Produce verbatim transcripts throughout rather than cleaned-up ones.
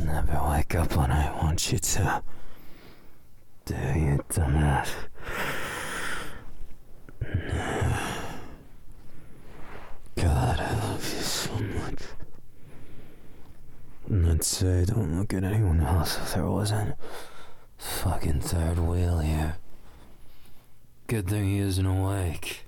never wake up when I want you to. Do you, dumbass? God, I love you so much. And I'd say don't look at anyone else if there wasn't a fucking third wheel here. Good thing he isn't awake.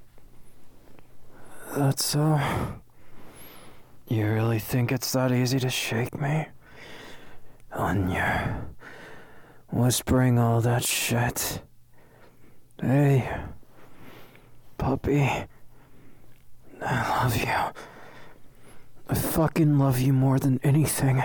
That's so... You really think it's that easy to shake me? On your... whispering all that shit. Hey, puppy. I love you. I fucking love you more than anything.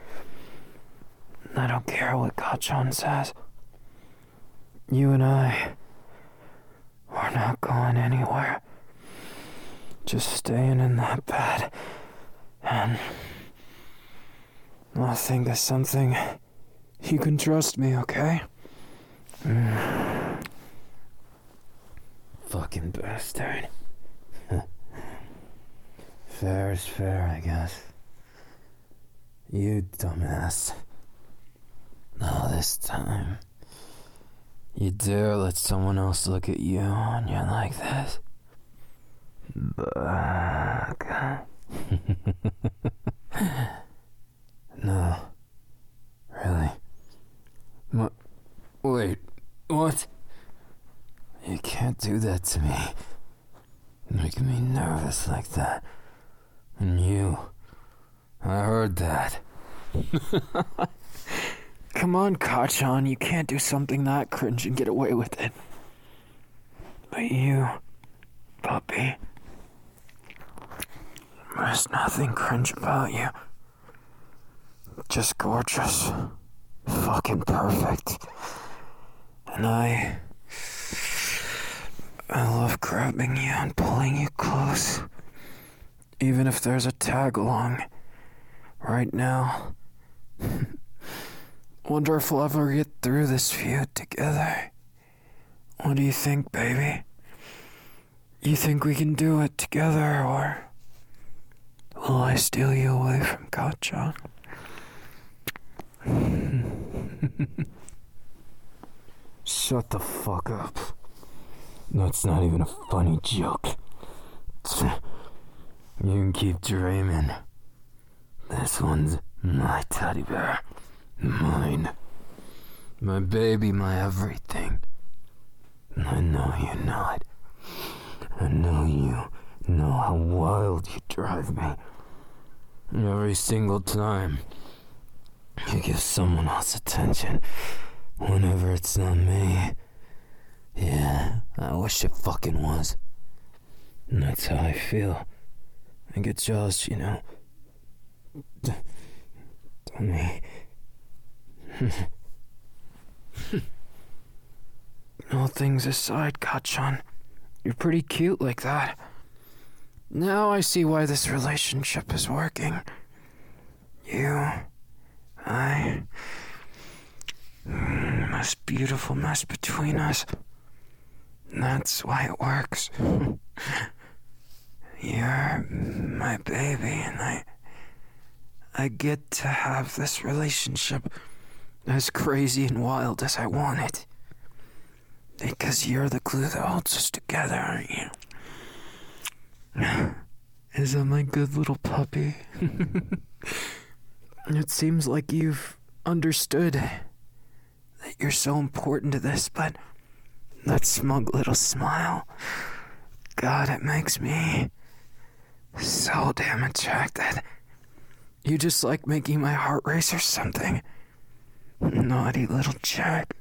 I don't care what Kachan says. You and I... we're not going anywhere. Just staying in that bed. And... I'll think of something... You can trust me, okay? Mm. Fucking bastard. Fair is fair, I guess. You dumbass. Now this time, you dare let someone else look at you and you're like this? Baka. No. Really? What? Wait, what? You can't do that to me. Making me nervous like that. And you... I heard that. Come on, Kachan, you can't do something that cringe and get away with it. But you, puppy... There's nothing cringe about you. Just gorgeous. Fucking perfect. And I... I love grabbing you and pulling you close. Even if there's a tag along. Right now. Wonder if we'll ever get through this feud together. What do you think, baby? You think we can do it together, or... will I steal you away from Kachan? Shut the fuck up. That's not even a funny joke. You can keep dreaming. This one's my teddy bear. Mine. My baby, my everything. I know you know it. I know you know how wild you drive me. Every single time you give someone else attention, whenever it's not me. Yeah, I wish it fucking was. And that's how I feel. I get jealous, you know. Don't me. All things aside, Kachan, you're pretty cute like that. Now I see why this relationship is working. You, I, most beautiful mess between us. That's why it works. You're my baby, and I, I get to have this relationship as crazy and wild as I want it. Because you're the glue that holds us together, aren't you? Is that my good little puppy? It seems like you've understood that you're so important to this, but that smug little smile, God, it makes me so damn attracted. You just like making my heart race or something. Naughty little jerk.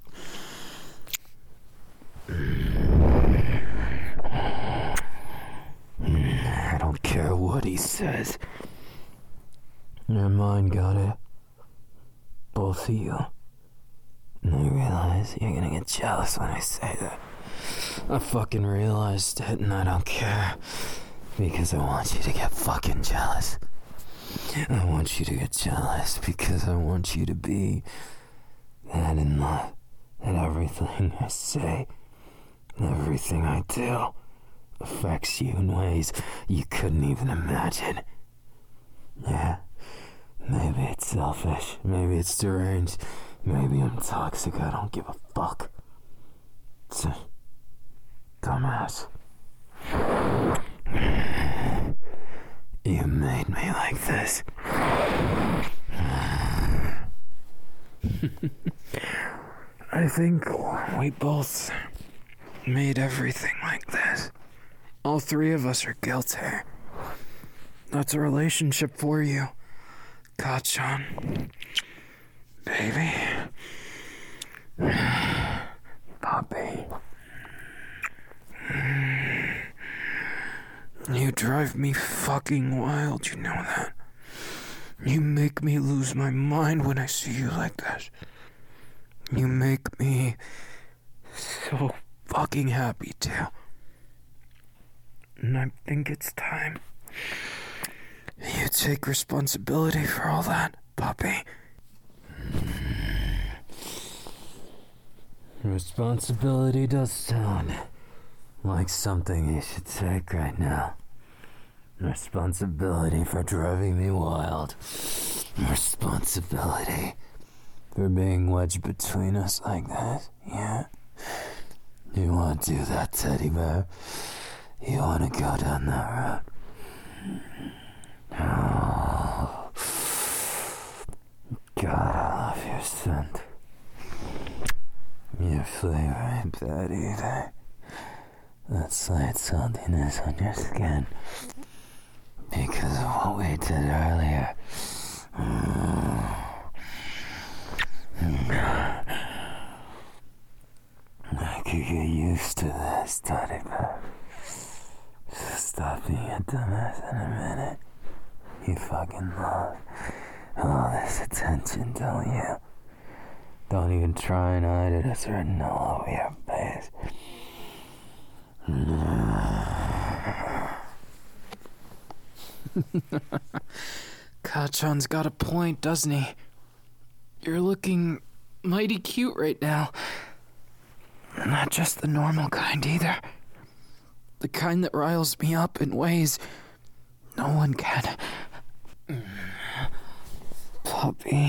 I don't care what he says. Your mind got it. Both of you. And I realize you're gonna get jealous when I say that. I fucking realized it, and I don't care. Because I want you to get fucking jealous. I want you to get jealous because I want you to be that in love. And everything I say, everything I do, affects you in ways you couldn't even imagine. Yeah, maybe it's selfish. Maybe it's deranged. Maybe I'm toxic. I don't give a fuck. It's a dumbass. You made me like this. I think we both made everything like this. All three of us are guilty. That's a relationship for you, Kacchan. Baby. Puppy. You drive me fucking wild, you know that? You make me lose my mind when I see you like this. You make me so fucking happy too. And I think it's time you take responsibility for all that, puppy. Responsibility does sound like something you should take right now. Responsibility for driving me wild. Responsibility for being wedged between us like that. Yeah? You want to do that, teddy bear? You want to go down that road? Oh. God, I love your scent. Your flavor ain't bad either. That slight saltiness on your skin. Because of what we did earlier. I could get used to this, teddy bear. Stop being a dumbass in a minute. You fucking love all this attention, don't you? Don't even try and hide it. It's written all over your face. Kacchan's got a point, doesn't he? You're looking mighty cute right now. Not just the normal kind either. The kind that riles me up in ways no one can. Puppy.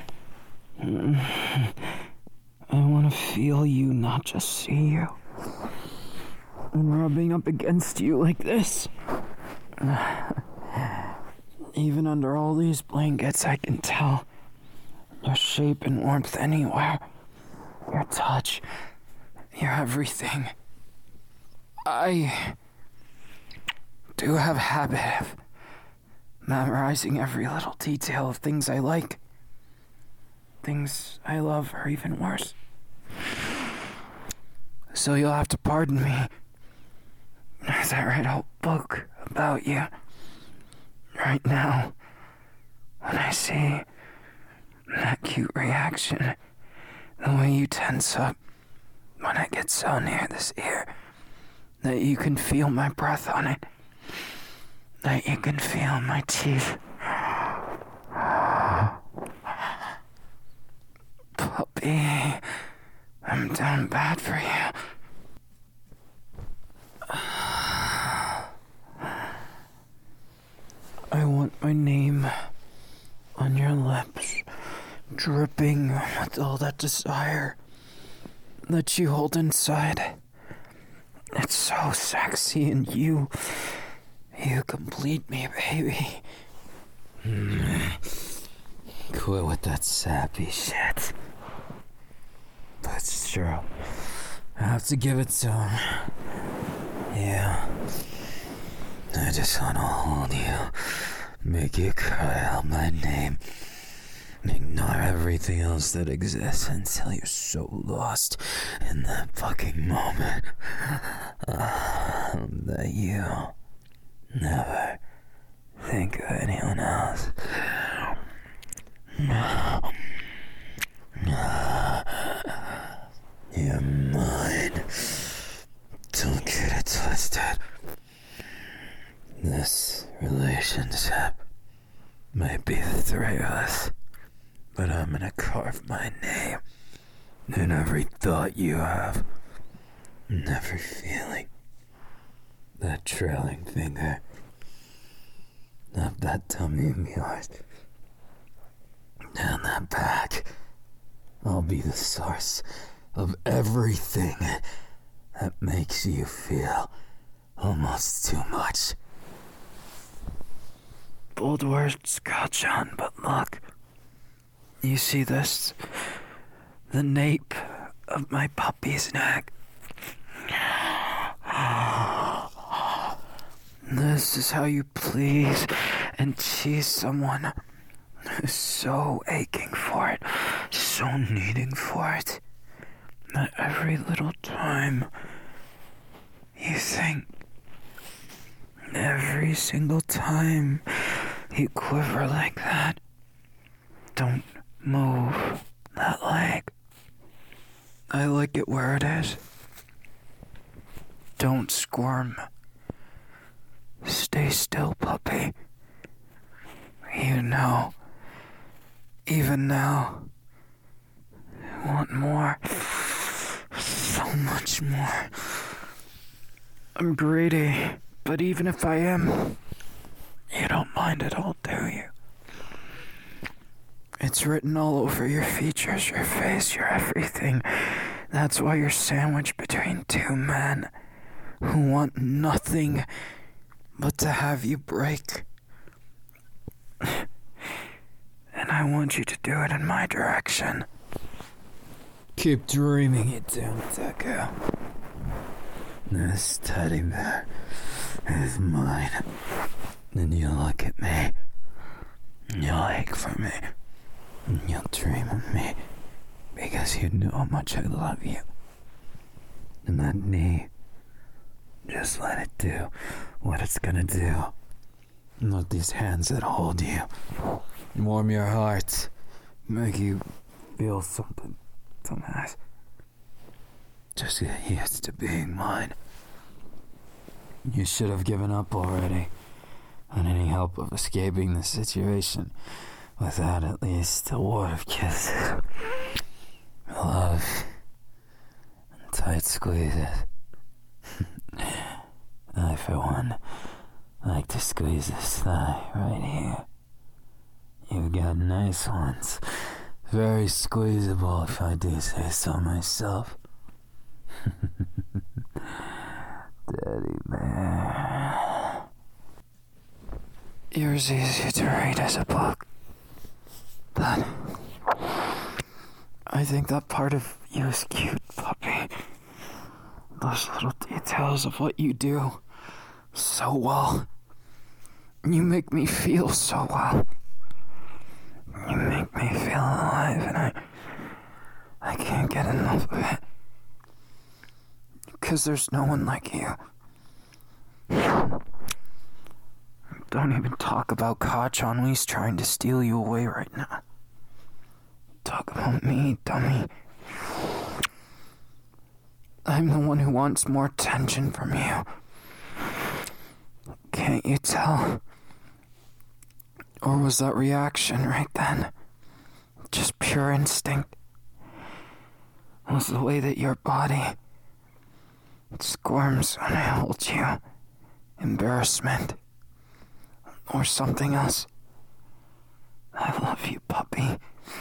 I want to feel you, not just see you. And rubbing up against you like this. Even under all these blankets, I can tell your shape and warmth anywhere. Your touch. Your everything. I do have a habit of memorizing every little detail of things I like. Things I love, or even worse. So you'll have to pardon me as I write a whole book about you. Right now, when I see that cute reaction, the way you tense up when I get so near this ear, that you can feel my breath on it, that you can feel my teeth. Puppy, I'm down bad for you. I want my name on your lips, dripping with all that desire that you hold inside. It's so sexy, and you, you complete me, baby. Mm. Quit with that sappy shit. That's true. I have to give it to him. Yeah. I just want to hold you, make you cry out my name, ignore everything else that exists until you're so lost in that fucking moment uh, that you never think of anyone else. You're mine. Don't get it twisted. This relationship might be the three of us, but I'm gonna carve my name in every thought you have, in every feeling. That trailing finger up that tummy of yours. Down that back, I'll be the source of everything that makes you feel almost too much. Bold words, Kacchan, but look. You see this? The nape of my puppy's neck. This is how you please and tease someone who's so aching for it, so needing for it, that every little time you think, every single time you quiver like that, don't move that leg. I like it where it is. Don't squirm. Stay still, puppy. You know, even now, I want more. So much more. I'm greedy, but even if I am, you don't mind at all, do you? It's written all over your features, your face, your everything. That's why you're sandwiched between two men who want nothing but to have you break. And I want you to do it in my direction. Keep dreaming it down, Deku. This teddy bear is mine. Then you look at me. You'll ache for me. And you'll dream of me. Because you know how much I love you. And that knee, just let it do what it's gonna do. And let these hands that hold you warm your heart, make you feel something, dumbass. Just get used to being mine. You should have given up already on any hope of escaping the situation without at least a word of kisses, love, and tight squeezes. I, for one, like to squeeze this thigh right here. You've got nice ones. Very squeezable, if I do say so myself. Teddy bear. Yours easy to read as a book. But I think that part of you is cute, puppy. Those little details of what you do so well. You make me feel so well. You make me feel alive, and I I can't get enough of it. Because there's no one like you. Don't even talk about Kacchan. He's trying to steal you away right now. Talk about me, dummy. I'm the one who wants more attention from you. Can't you tell? Or was that reaction right then just pure instinct? Was the way that your body squirms when I hold you embarrassment? Or something else? I love you, puppy.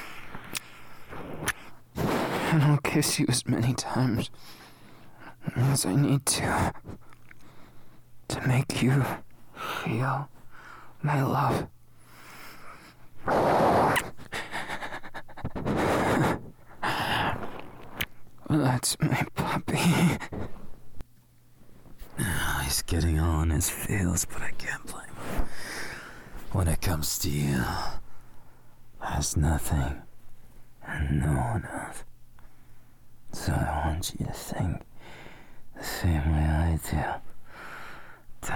And I'll kiss you as many times as I need to to make you feel my love. That's my puppy. Oh, he's getting all in his feels, but I can't blame him. When it comes to you, there's nothing and no one else. So I want you to think the same way I do.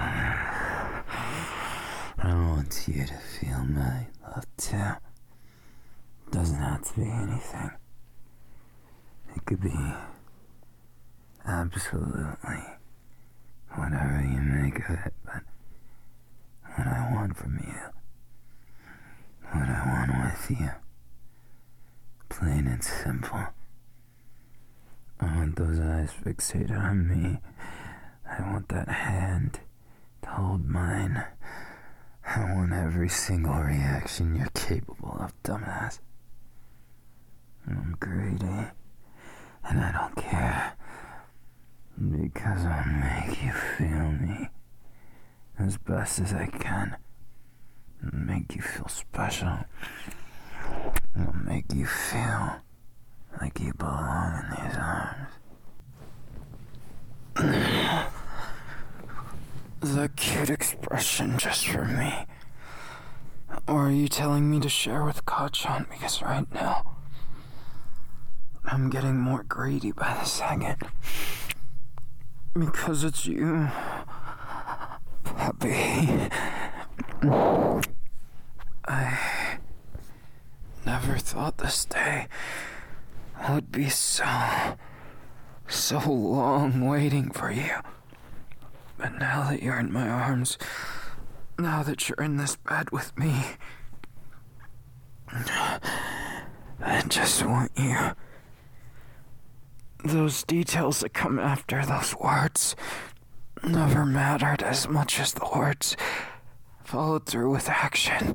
I want you to feel my love too. Doesn't have to be anything. It could be absolutely whatever you make of it, but what I want from you, what I want with you, plain and simple. I want those eyes fixated on me. I want that hand to hold mine. I want every single reaction you're capable of, dumbass. I'm greedy, and I don't care, because I'll make you feel me as best as I can, and make you feel special. I'll make you feel like you belong in these arms. Is that cute expression just for me? Or are you telling me to share with Kachan? Because right now, I'm getting more greedy by the second. Because it's you, puppy. I never thought this day would be so, so long waiting for you. But now that you're in my arms, now that you're in this bed with me, I just want you. Those details that come after those words never mattered as much as the words followed through with action.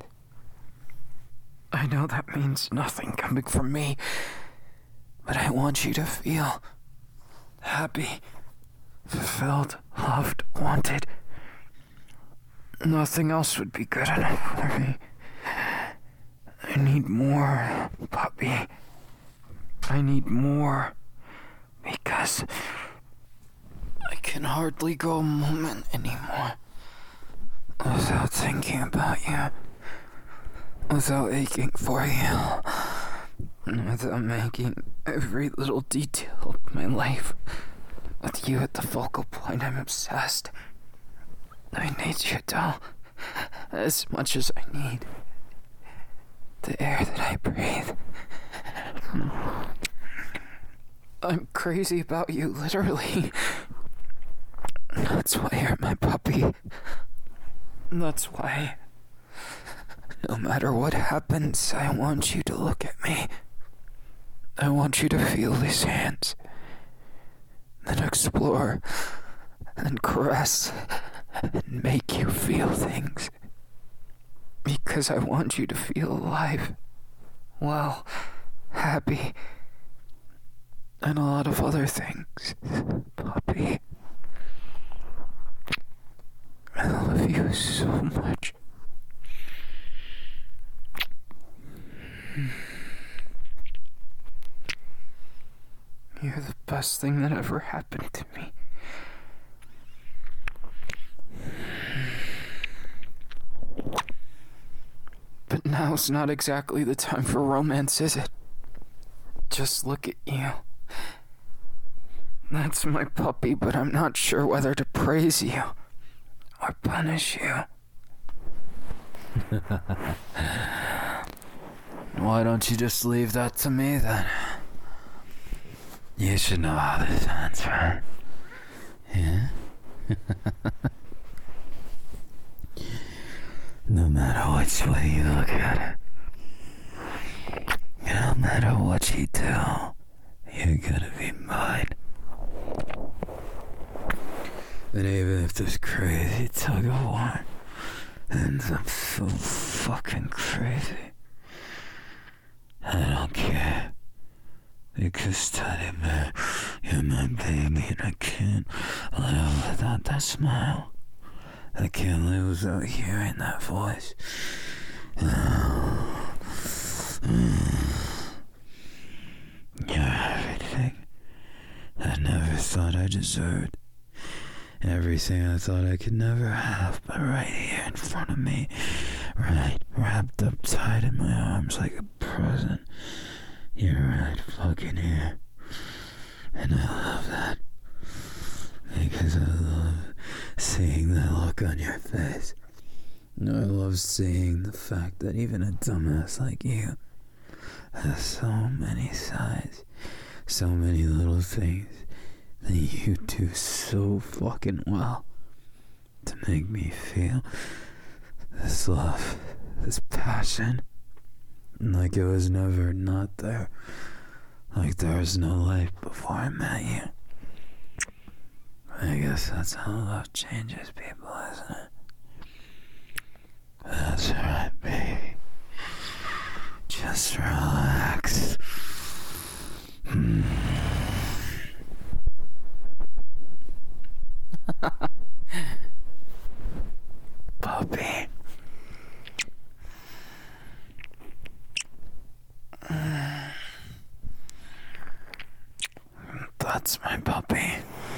I know that means nothing coming from me, but I want you to feel happy, fulfilled, loved, wanted. Nothing else would be good enough for me. I need more, puppy. I need more, because I can hardly go a moment anymore without thinking about you, without aching for you, and without making every little detail of my life with you at the focal point. I'm obsessed. I need you, doll, as much as I need the air that I breathe. I'm crazy about you, literally. That's why you're my puppy. That's why, no matter what happens, I want you to look at me. I want you to feel these hands, then explore, and caress, and make you feel things. Because I want you to feel alive, well, happy, and a lot of other things, puppy. I love you so much. You're the best thing that ever happened to me. But now's not exactly the time for romance, is it? Just look at you. That's my puppy, but I'm not sure whether to praise you or punish you. Why don't you just leave that to me, then? You should know how this ends, right? Yeah? No matter which way you look at it, no matter what you do, you're gonna be mine. And even if this crazy tug of war ends up so fucking crazy, I don't care. Because Teddy Bear, you're my baby, and I can't live without that smile. I can't live without hearing that voice. You're everything I never thought I deserved. Everything I thought I could never have, but right here in front of me, right wrapped up tight in my arms like a present. You're right fucking here. And I love that. Because I love seeing the look on your face. I love seeing the fact that even a dumbass like you has so many sides, so many little things that you do so fucking well to make me feel this love, this passion, like it was never not there, like there was no life before I met you. I guess that's how love changes people, isn't it? That's right, baby. Just relax. That's my puppy.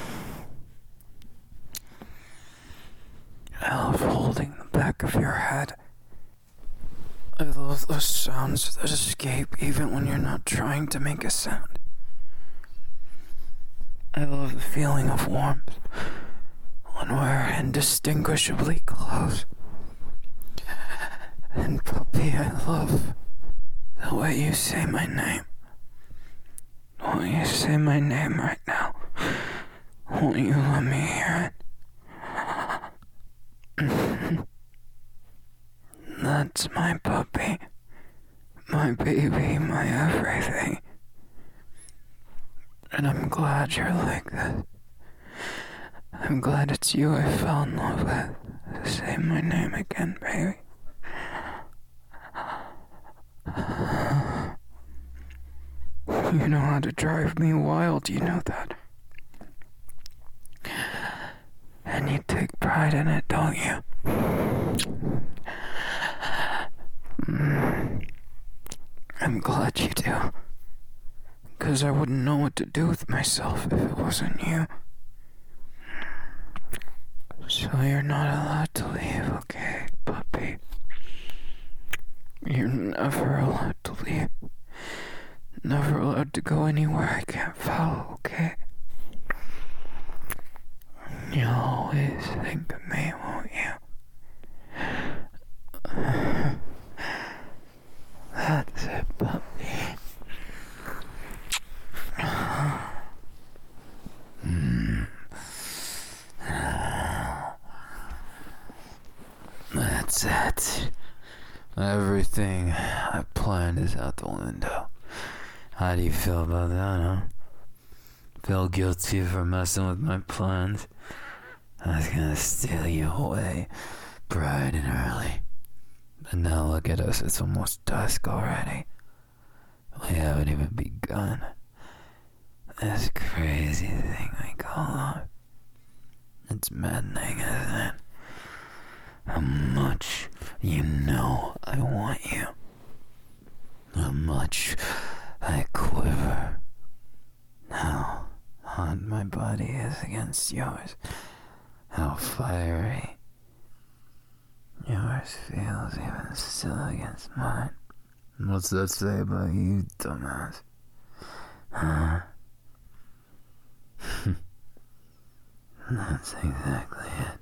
I love holding the back of your head. I love those sounds that escape even when you're not trying to make a sound. I love the feeling of warmth when we're indistinguishably close. And puppy, I love the way you say my name. Won't you say my name right now? Won't you let me hear it? That's my puppy. My baby, my everything. And I'm glad you're like this. I'm glad it's you I fell in love with. Say my name again, baby. You know how to drive me wild, you know that. And you take pride in it, don't you? Mm. I'm glad you do. Because I wouldn't know what to do with myself if it wasn't you. So you're not allowed to leave, okay, puppy? You're never allowed to leave. Never allowed to go anywhere I can't follow, okay? You'll always think of me, won't you? That's it, puppy. Mm. That's it. Everything I planned is out the window. How do you feel about that, huh? Feel guilty for messing with my plans? I was gonna steal you away bright and early. But now look at us, it's almost dusk already. We haven't even begun. This crazy thing we call love. It's maddening, isn't it? How much you know I want you. How much I quiver. How hot my body is against yours. How fiery yours feels even still against mine. What's that say about you, dumbass? Huh? That's exactly it.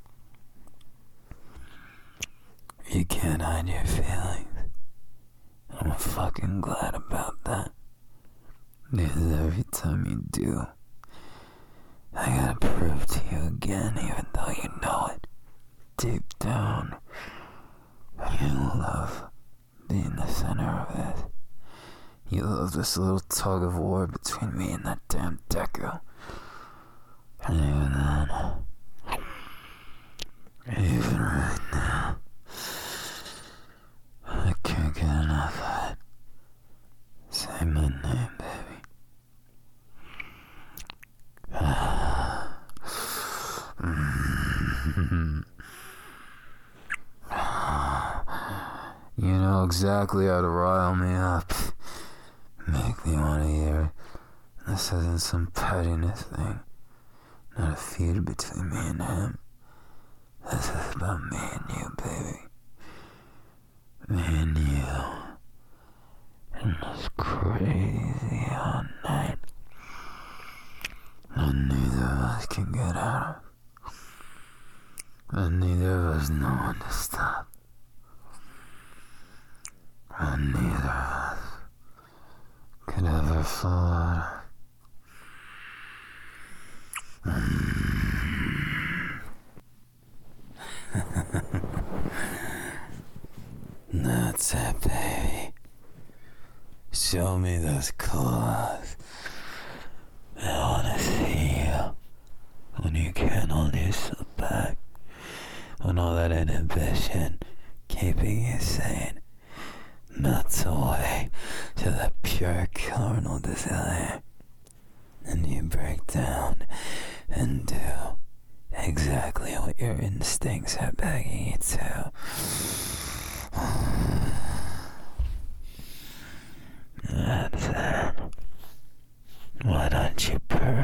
You can't hide your feelings. I'm fucking glad about that. Because every time you do, I gotta prove to you again, even though you know it. Deep down, you love being the center of this. You love this little tug of war between me and that damn Deku. And even then, even right now, I can't get enough of it. Say my name, baby. You know exactly how to rile me up. Make me want to hear it. This isn't some pettiness thing. Not a feud between me and him. This is about me and you, baby. Me and you. And this crazy hot night that neither of us can get out of. And neither of us know when to stop. And neither of us could ever fall out of. That's it, baby. Show me those claws. I wanna see you when you can't hold yourself back. When all that inhibition keeping you sane melts away to the pure carnal desire. And you break down and do exactly what your instincts are begging you to. That's it. Why don't you purr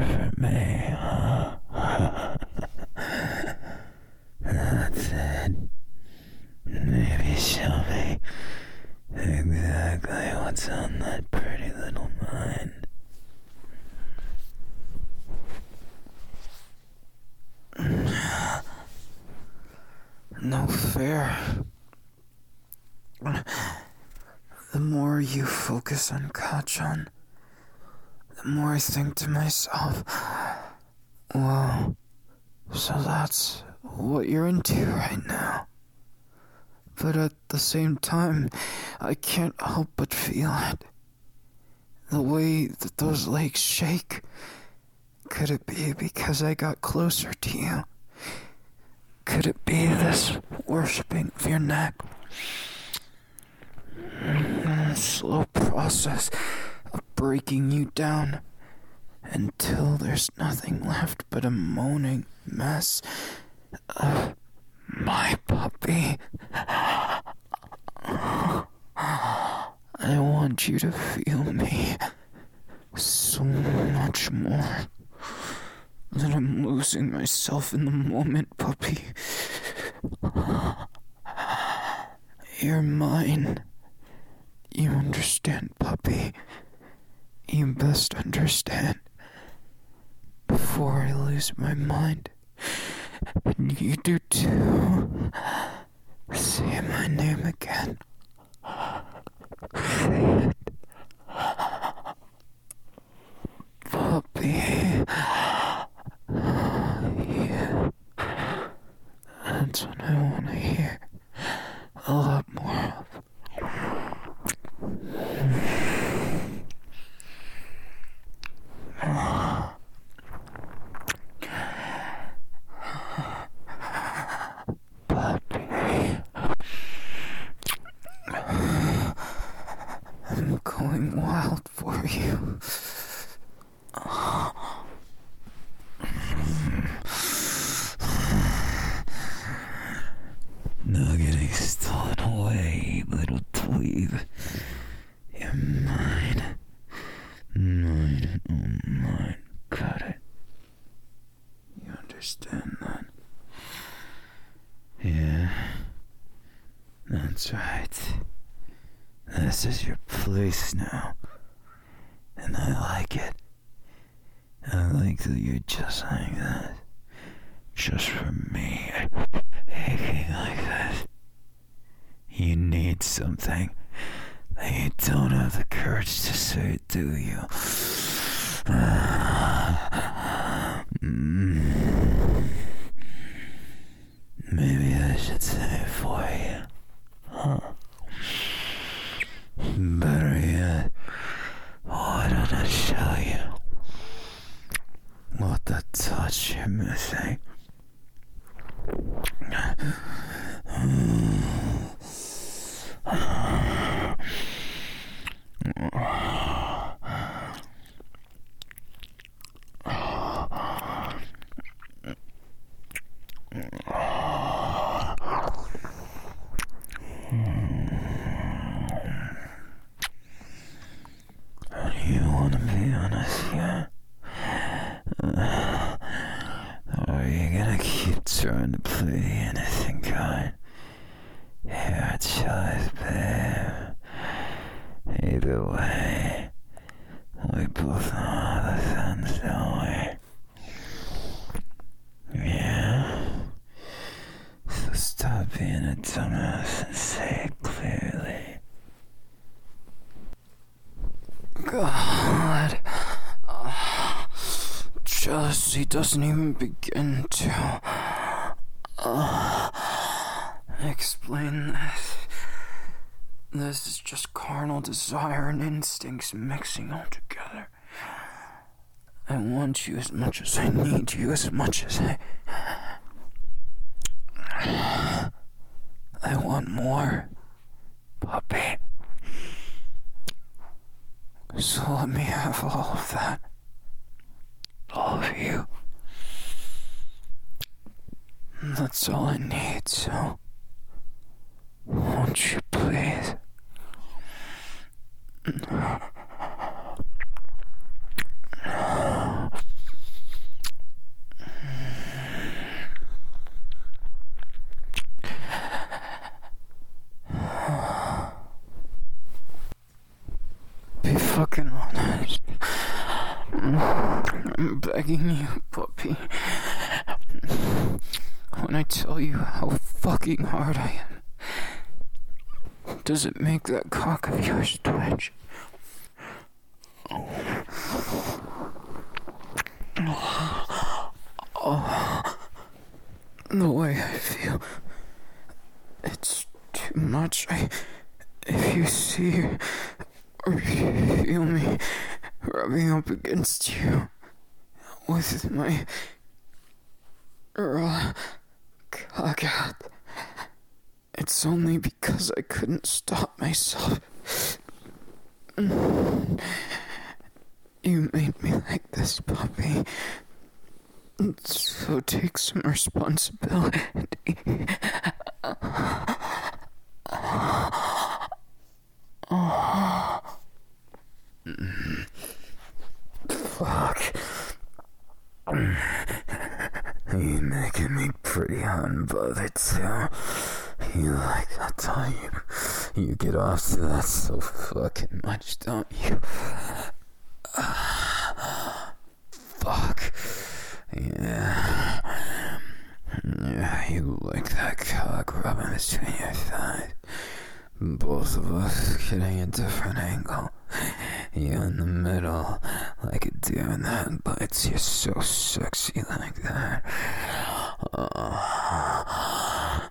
exactly what's on that pretty little mind. No fair. The more you focus on Kacchan, the more I think to myself, well, so that's what you're into right now. But at the same time, I can't help but feel it. The way that those legs shake. Could it be because I got closer to you? Could it be this worshipping of your neck? A slow process of breaking you down until there's nothing left but a moaning mess of my puppy. I want you to feel me so much more that I'm losing myself in the moment, puppy. You're mine. You understand, puppy. You best understand. Before I lose my mind. And you do too. Say my name again. Say it. Puppy. Yeah. That's what I want to hear. A lot more of. Puppy. I'm going wild for you. No getting stolen away, little dweeb. You're mine. Mine, oh mine. Got it. You understand that? Yeah. That's right. This is your place now. And I like it. I like that you're just like that. Just for me. Aching like this. You need something that you don't have the courage to say, do you? mm. Maybe I should say it for you. Huh? Better yet, why don't I show you what the touch you're missing? You want to be honest here? Uh, or are you gonna keep trying to play the innocent card? Your choice, babe. Either way, we both know the sun's don't we? Yeah? So stop being a dumbass and say it clearly. God. Uh, jealousy doesn't even begin to uh, explain this. This is just carnal desire and instincts mixing all together. I want you as much as I need you, as much as I... I want more, puppy. So let me have all of that. All of you. That's all I need, so... won't you please? be fucking honest. I'm begging you, puppy. When I tell you how fucking hard I am, does it make that cock of yours twitch? Oh, the way I feel, it's too much. I, if you see or feel me rubbing up against you with my raw cock out, it's only because I couldn't stop myself. You made me like this, puppy. So take some responsibility. Oh. Fuck. You making me pretty unbothered too. You like that time you, you get off to that so fucking much, don't you? Fuck. Yeah. Yeah, you like that cock rubbing between your thighs. Both of us getting a different angle. You in the middle, like a deer in the headlights. You're so sexy like that. Oh,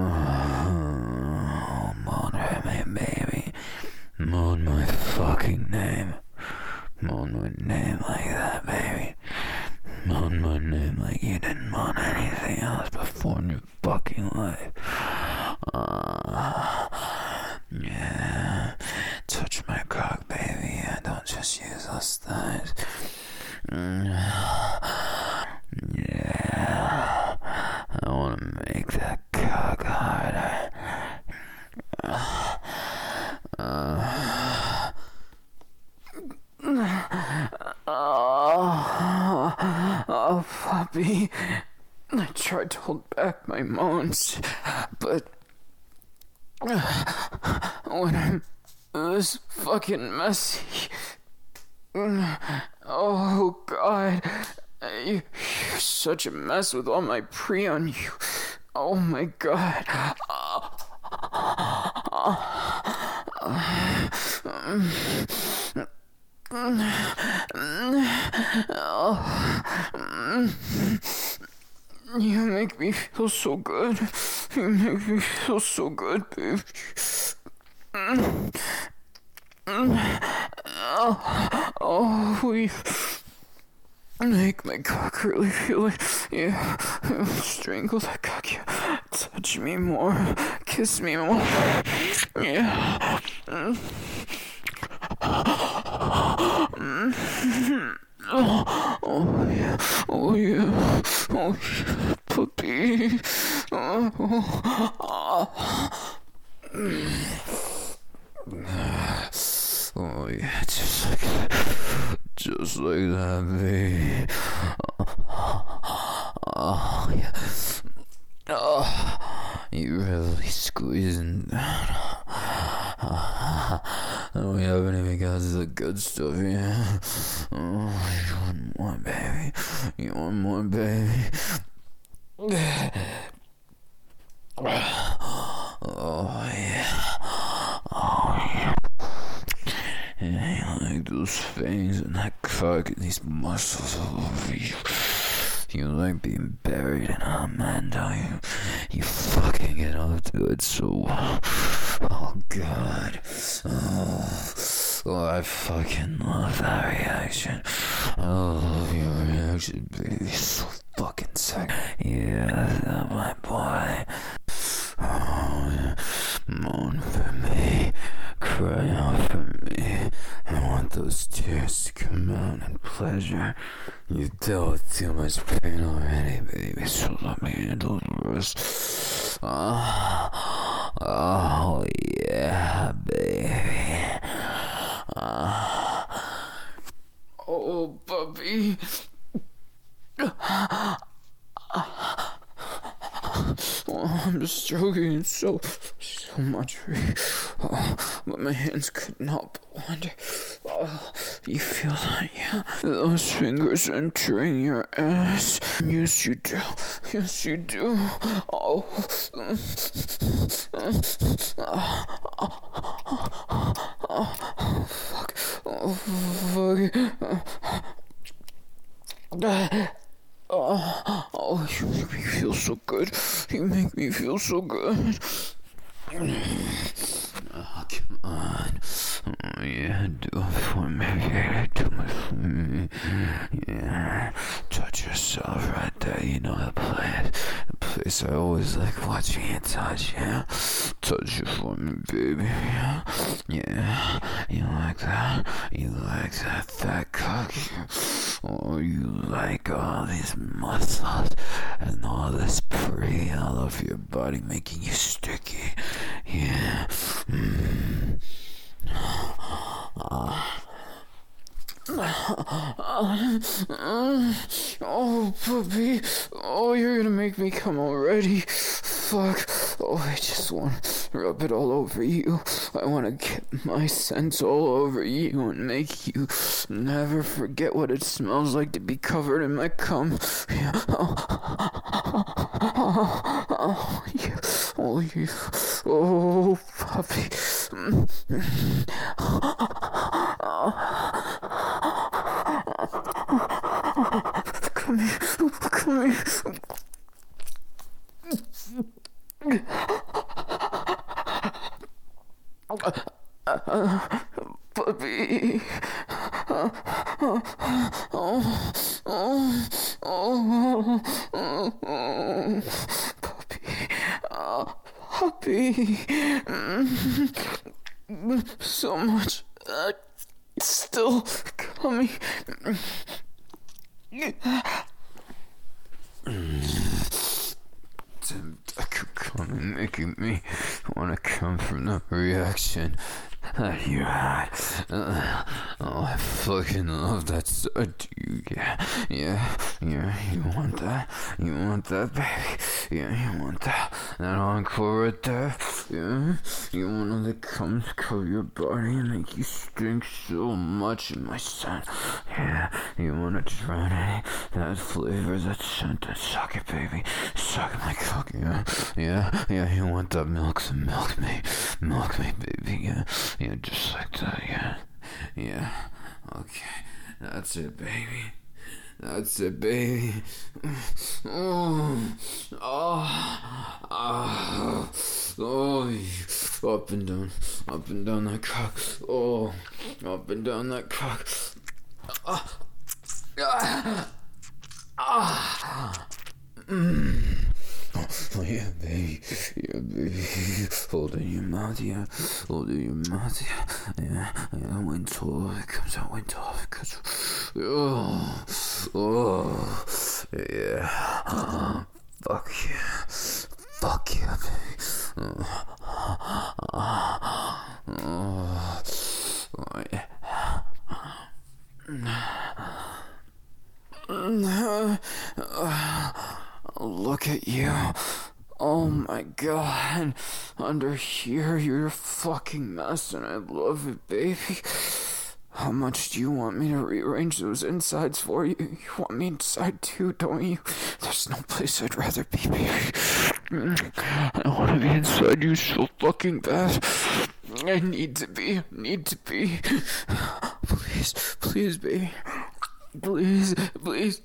oh, moan me, baby. Moan my fucking name. Moan my name like that, baby. Moan my name like you didn't moan anything else before in your fucking life. Uh, yeah. Touch my cock, baby. I don't just use those thighs. Yeah. I want to make that cock harder. Uh, uh, oh, oh, puppy. I tried to hold back my moans, but when I'm it was fucking messy. Oh God, you, you're such a mess with all my pre on you. Oh my God. You make me feel so good. You make me feel so good, babe. Oh, oh, you make my cock really feel like, yeah, strangle that cock, yeah. Touch me more, kiss me more, yeah. Oh, oh yeah, oh yeah, oh yeah, puppy. Oh, oh, oh yeah, just like that, just like that, baby. Oh yeah, oh, you really squeezing down. Oh, we haven't even got to the good stuff yet. Oh, you want more, baby? You want more, baby? Oh, yeah. Oh, yeah. Yeah, like those fangs and that cock and these muscles all over you. You like being buried in a man, don't you? You fucking get up to it so oh God. Oh, oh, I fucking love that reaction. I love your reaction, baby. So fucking sick. Yeah, that's my boy. Oh, yeah. Moan for me. Cry out for me. I want those tears to come out in pleasure. You dealt with too much pain already, baby, so let me handle the rest. Oh, oh yeah, baby. Oh, oh puppy. Oh, I'm just stroking so, so much for you. Oh, but my hands couldn't help but wonder. Oh, you feel that, yeah? Those fingers entering your ass. Yes, you do. Yes, you do. Oh. Oh, fuck. Oh, fuck. Oh, oh, you make me feel so good. You make me feel so good. Oh, come on. Oh, yeah, do it for me. Yeah, do it for me. Yeah, touch yourself right there. You know the place. The place I always like watching you touch, yeah? Touch it for me, baby. Yeah, yeah. You like that? You like that fat cock? Or you like all these muscles and all this pre all over your body making you sticky? Yeah. Mm. Uh. Oh, puppy. Oh, you're gonna make me come already. Fuck. Oh, I just want to rub it all over you. I want to get my scent all over you and make you never forget what it smells like to be covered in my cum. Yeah. Oh, oh, you. Oh, you. Oh, puppy. Come here, come here. Puppy. Oh, oh, oh, oh, oh, puppy. Oh, puppy. So much. Uh, still coming. Come making me want to come from the reaction that you had. Uh, oh, I fucking love that side to you. Yeah, yeah, yeah. You want that? You want that, baby? Yeah, you want that? That encore right there? Yeah, you want to come cover your body and make you stink so much in my scent? Yeah, you want to drown it? That flavor, that scent, that suck it, baby. Suck my cock, yeah, yeah, yeah. You want that milk? So milk me, milk me, baby. Yeah, yeah, just like that. Yeah, yeah. Okay, that's it, baby. That's it, baby. Oh, oh, oh, oh, up and down, up and down that cock. Oh, up and down that cock. Ah, ah, ah. Mm. Oh, yeah, baby. Yeah, baby. Hold it in your mouth, yeah. Hold it in your mouth, yeah. Yeah, yeah. When tall, it comes out. When tall, it comes out. Oh, oh, yeah. Oh, fuck yeah. Fuck yeah, baby. Oh, oh, oh, oh yeah. Look at you. Oh my god. Under here, you're a fucking mess, and I love it, baby. How much do you want me to rearrange those insides for you? You want me inside too, don't you? There's no place I'd rather be, baby. I want to be inside you so fucking bad. I need to be. Need to be. Please, please, baby. Please, please.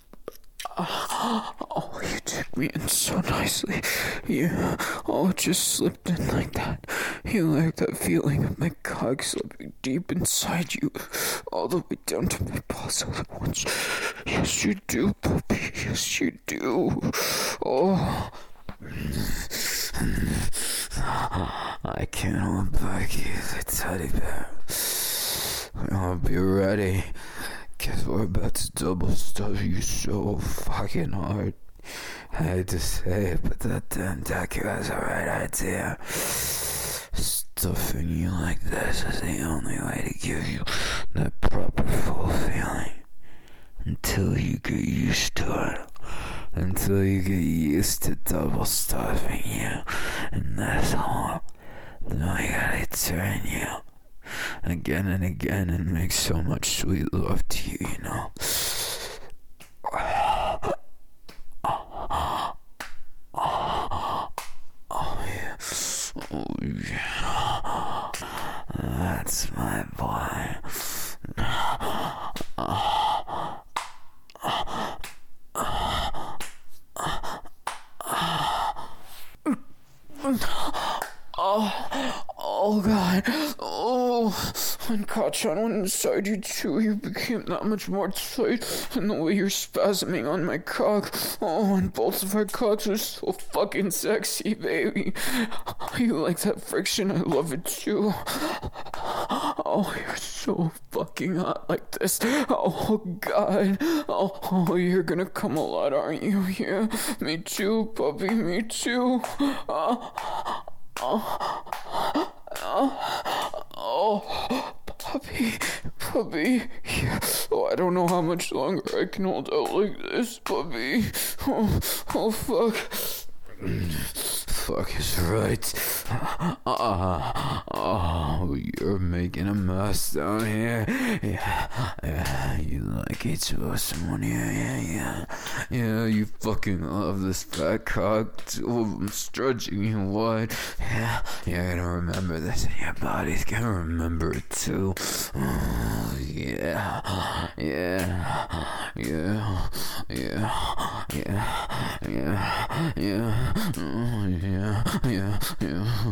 Oh, you took me in so nicely. Yeah, oh, it just slipped in like that. You like that feeling of my cock slipping deep inside you, all the way down to my balls all at once. Yes, you do, puppy. Yes, you do. Oh. I can't hold back either, teddy bear. I'll be ready. Cause we're about to double stuff you so fucking hard. I hate to say it, but that damn Deku has the right idea. Stuffing you like this is the only way to give you that proper full feeling. Until you get used to it. Until you get used to double stuffing you in this hole. Then we gotta turn you again and again and make so much sweet love to you, you know. Oh yeah, oh yeah, that's my boy. Oh, oh God, oh, when Kachan went inside you too, you became that much more tight, and the way you're spasming on my cock, oh, and both of our cocks are so fucking sexy, baby. You like that friction? I love it too. Oh, you're so fucking hot like this. Oh, God. Oh, oh, you're gonna come a lot, aren't you? Yeah, me too, puppy, me too. Oh, oh, oh, oh, puppy, puppy. Yeah. Oh, I don't know how much longer I can hold out like this, puppy. Oh, oh, fuck. Fuck is right. Uh, oh, you're making a mess down here. Yeah, yeah, you like it to someone. Yeah, yeah, yeah. Yeah, you fucking love this fat cock. Two of them stretching you wide. Yeah, you're gonna remember this, and your body's gonna remember it too. Oh, yeah, yeah, yeah, yeah, yeah, yeah, yeah. Oh, yeah, yeah, yeah,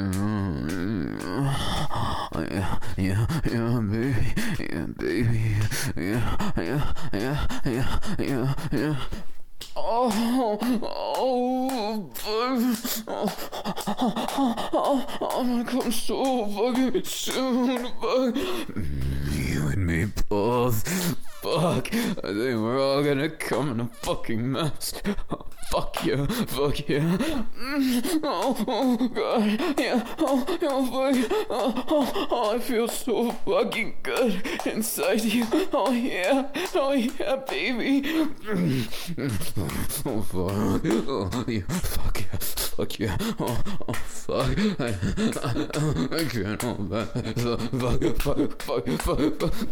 yeah, yeah, yeah, baby, yeah, baby, yeah, yeah, yeah, yeah, yeah, yeah. Oh, oh, oh, oh, oh, I'm gonna come so fucking soon, fuck. You and me both. Fuck, I think we're all gonna come in a fucking mess. Oh, fuck yeah, fuck yeah. Mm, oh, oh, God, yeah, oh, oh, fuck. Oh, oh, oh, I feel so fucking good inside you. Oh, yeah, oh, yeah, baby. Mm, oh, fuck, oh, yeah, fuck yeah, fuck yeah. Oh, oh, fuck, I, I, I can't hold back. Fuck, fuck, fuck, fuck, fuck.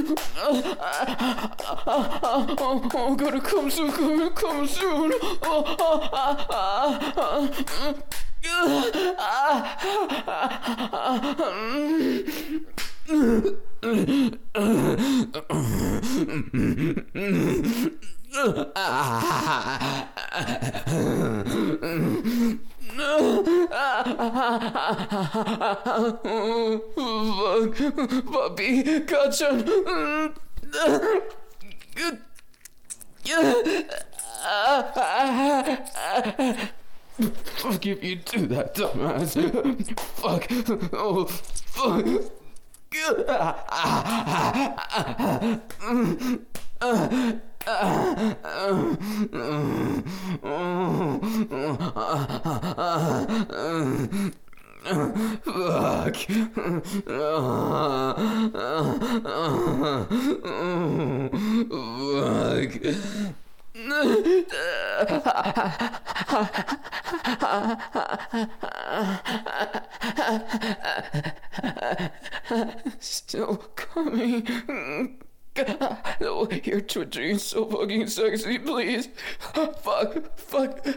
Oh, oh, oh, gotta come soon, gotta come soon. Oh, oh, ah, ah, fuck, puppy, Kachan. Fuck if you do that, dumbass. Fuck. Oh, fuck. Fuck. Fuck. Still coming. Oh, you're twitching so fucking sexy, please. Fuck, fuck.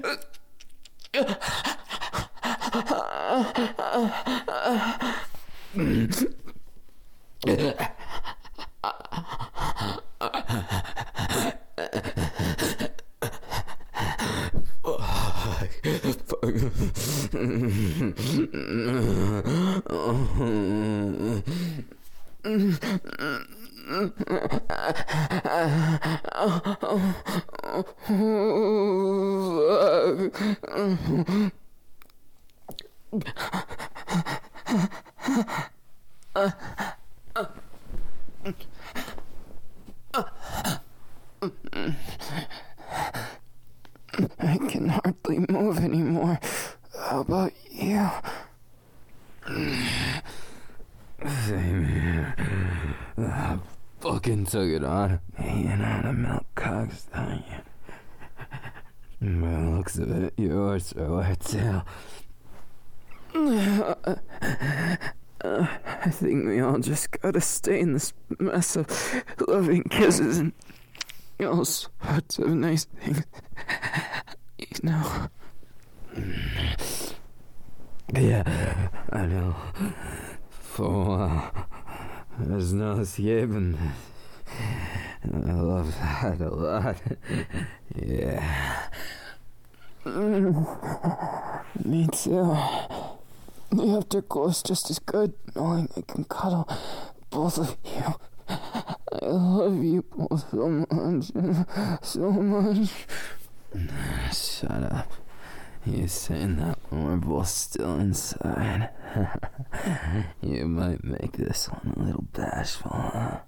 I can hardly move anymore. How about you? Same here. I fucking took it on. You know the milk cogs, don't you? By the looks of it, yours are wet too. I think we all just gotta stay in this mess of loving kisses and all sorts of nice things. You know. Yeah, I know. For a while, there's no escaping this. I love that a lot. Yeah. Me too. The afterglow just as good, knowing I can cuddle both of you. I love you both so much, so much. Shut up. You're saying that when we're both still inside. You might make this one a little bashful, huh?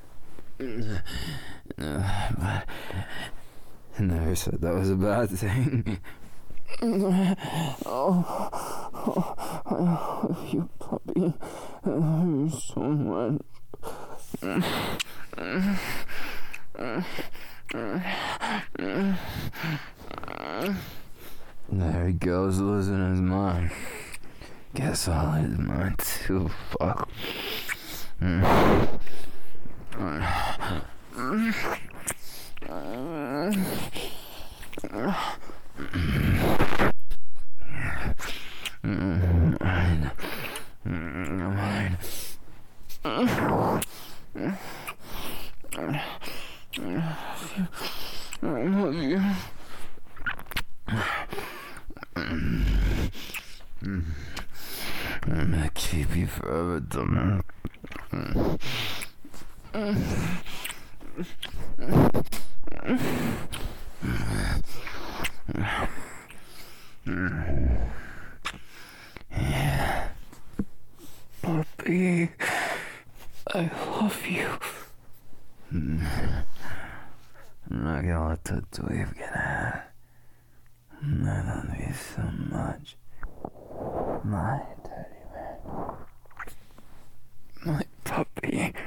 Uh, but I never said that was a bad thing. Oh, oh, I love you, puppy. I love you so much. There he goes, losing his mind. Guess I'll lose mine too. Fuck. Mine. Mine. I love you. I'm gonna keep you forever, dumb. Yeah. Puppy, I love you. I'm not gonna let the dweeb get out. I love you so much. My teddy bear. My puppy.